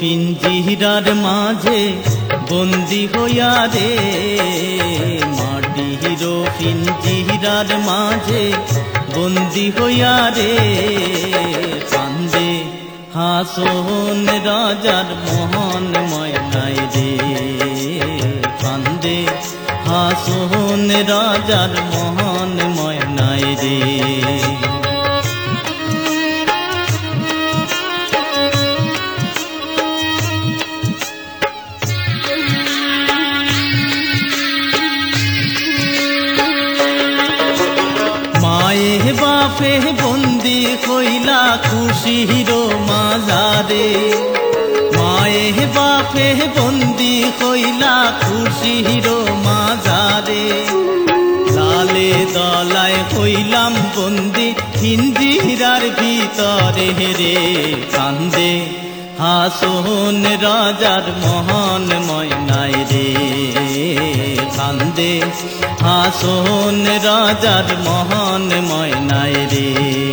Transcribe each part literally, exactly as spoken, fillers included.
পিঞ্জিরার মাঝে বন্দি হইয়া রে, মাটির পিঞ্জিরার মাঝে বন্দি হইয়া রে, কান্দে হাসন রাজার মহান ময়নাই রে, কান্দে হাসন রাজার মহান ময়নাই রে। মায়ে বাপে বন্দি কইলা খুশির মাজারে, মায়ে বাপে বন্দি কইলা খুশির মাজারে, লালে দলায় কইলাম বন্দি পিঞ্জিরার ভিতরে রে, কান্দে হাসন রাজার মহান ময়নাই রে, কান্দে হাসন রাজার মহান ময়নাই রে।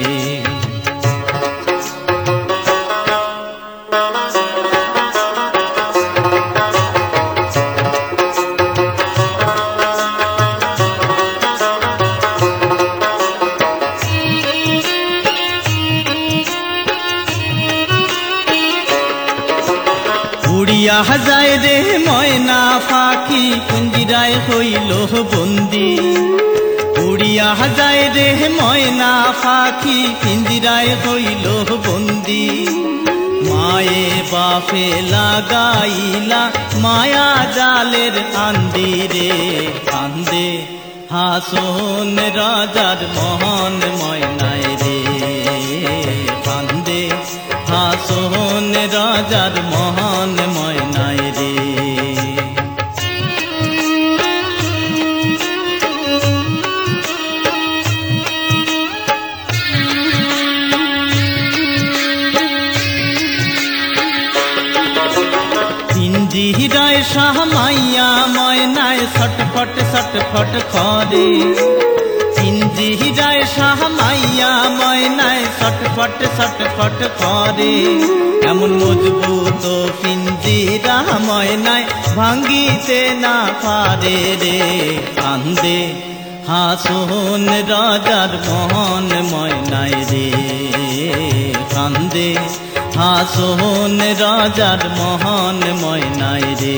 উড়িয়া যায় রে ময়না পাখি পিঞ্জিরায় হইল বন্দি, উড়িয়া যায় রে ময়না পাখি পিঞ্জিরায় হইল বন্দি, মায়ে বাপে লাগাইলা মায়া জালের আন্দিরে, কান্দে হাসন রাজার মহান ময়নাই রে, কান্দে হাসন রাজার মহান ময়নাই রে। পিঞ্জিরায় সামাইয়া ময়নায় ছটফট ছটফট করে, পিঞ্জিরায় সামাইয়া ময়নায় ছটফট ছটফট করে, এমন মজবুত পিঞ্জিরা ময়নায় ভাঙ্গিতে না পারে রে, কান্দে হাসন রাজার মহান ময়নাই রে, কান্দে হাসন রাজার মহান ময়নাই রে।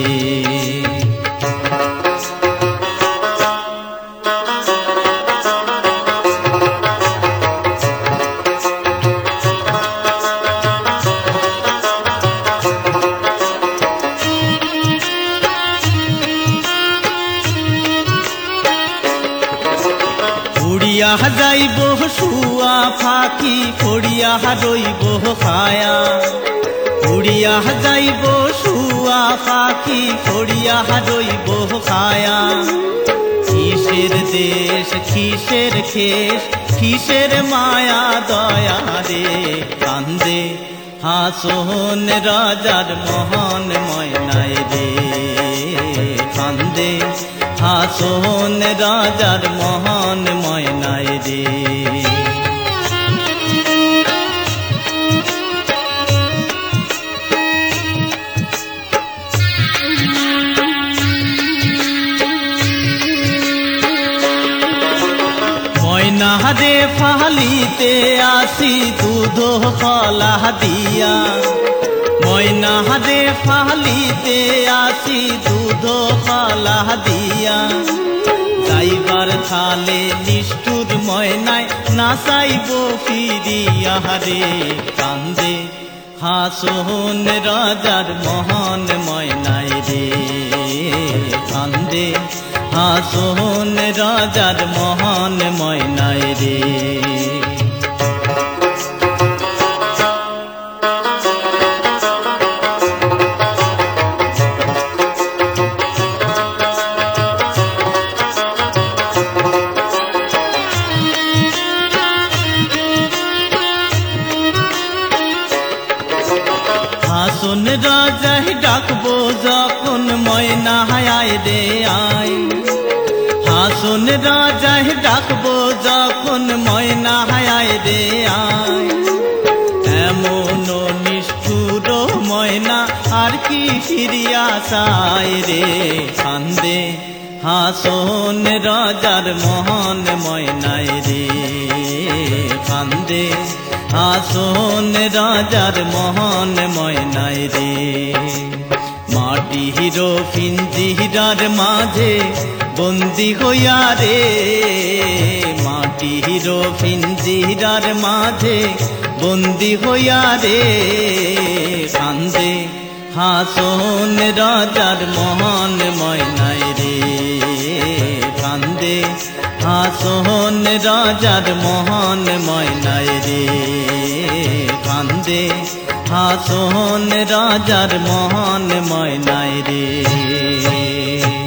উড়িয়া যাইব শুয়া পাখি পড়িয়া রইব খায়া, উড়িয়া যাইব শুয়া পাখি পড়িয়া রইব খায়া, কিসের দেশ কিসের খেস কিসের মায়া দয়া রে, কান্দে হাসন রাজার মহান ময়নাই রে, কান্দে হাসন রাজার মহান ময়নাই রে। ময়না রে ফালিতে আসি দুধ কলা দিয়া, ময়না রে ফালিতে আসি দুধ কলা দিয়া, যাইবার থালে নিষ্ঠুর ময়নায় নাচাইব ফিরিয়া রে, কান্দে হাসন রাজার মহান ময়নাই রে, কান্দে হাসন রাজার মহান ময়নাই রে। হাসন রাজাই ডাকবো যখন ময়না আয় রে আয়, হাসন রাজাই ডাকবো যখন ময়না আয় রে আয়, এমন নিষ্ঠুর ময়না আর কি ফিরিয়া চায় রে কান্দে হাসন রাজার মোহন ময়নায় রে কান্দে হাসন রাজার মোহন ময়নায় রে মাটি হিরো পিঞ্জিরার মাঝে বন্দি হইয়া রে মাটি হিরো পিঞ্জিরার মাঝে বন্দি হইয়া রে কান্দে হাসন রাজার মোহন ময়নায় রে কান্দে হাসন রাজার মোহন ময়নায় রে কান্দে হাসন রাজার মোহন ময়নায় রে।